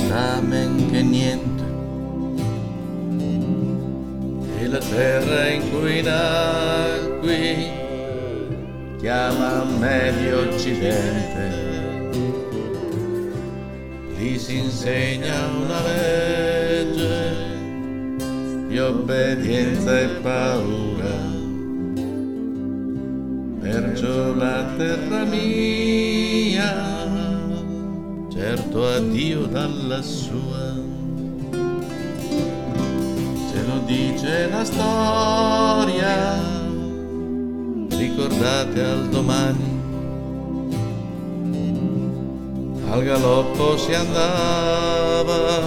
sta men che niente, e la terra in cui nacqui chiama Medio Occidente. Lì si insegna una legge di obbedienza e paura, perciò la terra mia certo addio dalla sua. Ce lo dice la storia, ricordate al domani. Al galoppo si andava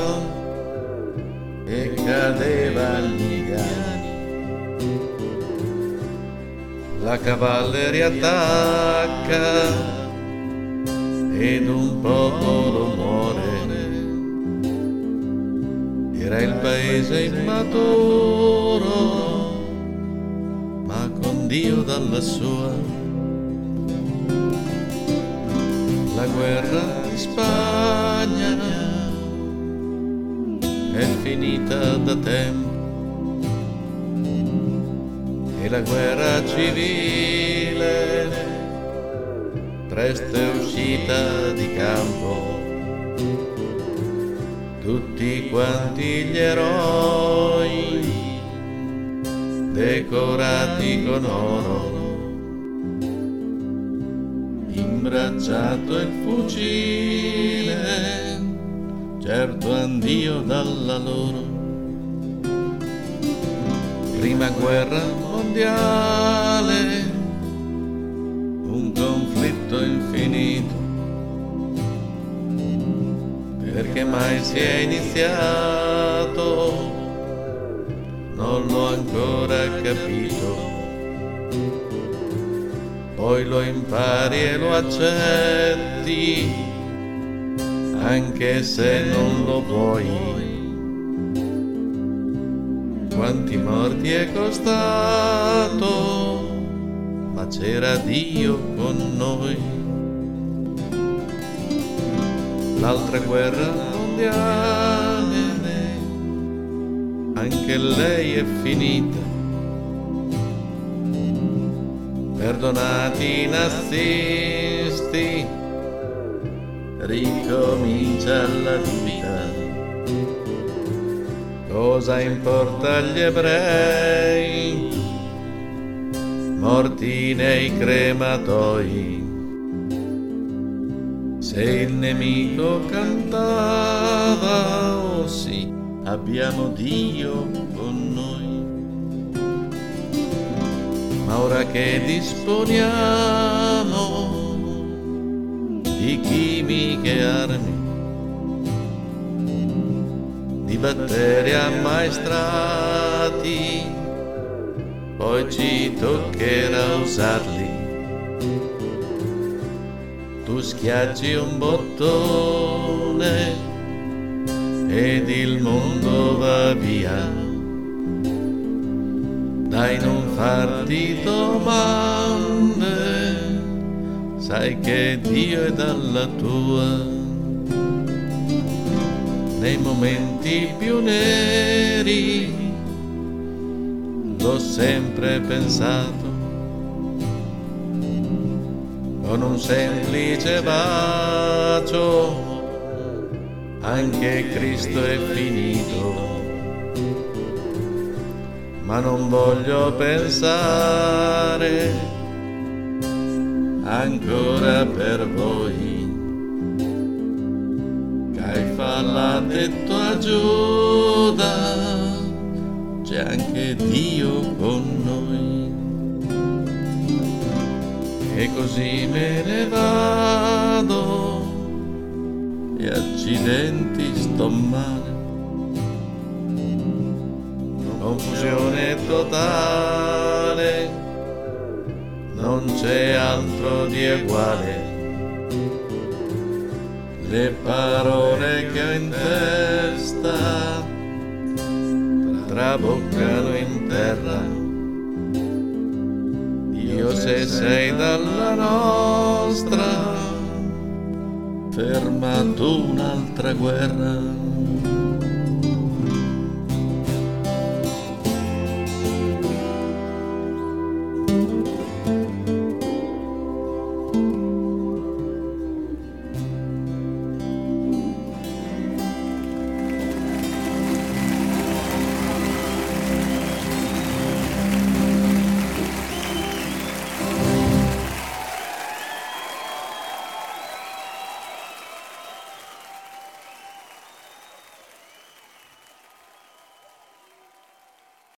e cadeva gli gani. La cavalleria attacca ed un popolo muore. Era il paese immaturo, ma con Dio dalla sua. La guerra di Spagna è finita da tempo e la guerra civile presto è uscita di campo. Tutti quanti gli eroi decorati con oro, imbracciato il fucile, certo andio dalla loro. Prima guerra mondiale, un conflitto infinito, perché mai si è iniziato, non l'ho ancora capito. Poi lo impari e lo accetti, anche se non lo vuoi. Quanti morti è costato, ma c'era Dio con noi. L'altra guerra mondiale, anche lei è finita. Perdonati i nazisti, ricomincia la vita. Cosa importa agli ebrei, morti nei crematoi? Se il nemico cantava, oh sì, abbiamo Dio con noi. Ma ora che disponiamo di chimiche armi, di batteri ammaestrati, poi ci toccherà usarli. Tu schiacci un bottone ed il mondo va via. Dai, non farti domande, sai che Dio è dalla tua. Nei momenti più neri l'ho sempre pensato, con un semplice bacio anche Cristo è finito. Ma non voglio pensare ancora per voi. Caifa l'ha detto a Giuda, c'è anche Dio con noi. E così me ne vado e accidenti sto male. Confusione totale, non c'è altro di uguale. Le parole che ho in testa traboccano in terra. Dio, se sei dalla nostra, fermato un'altra guerra.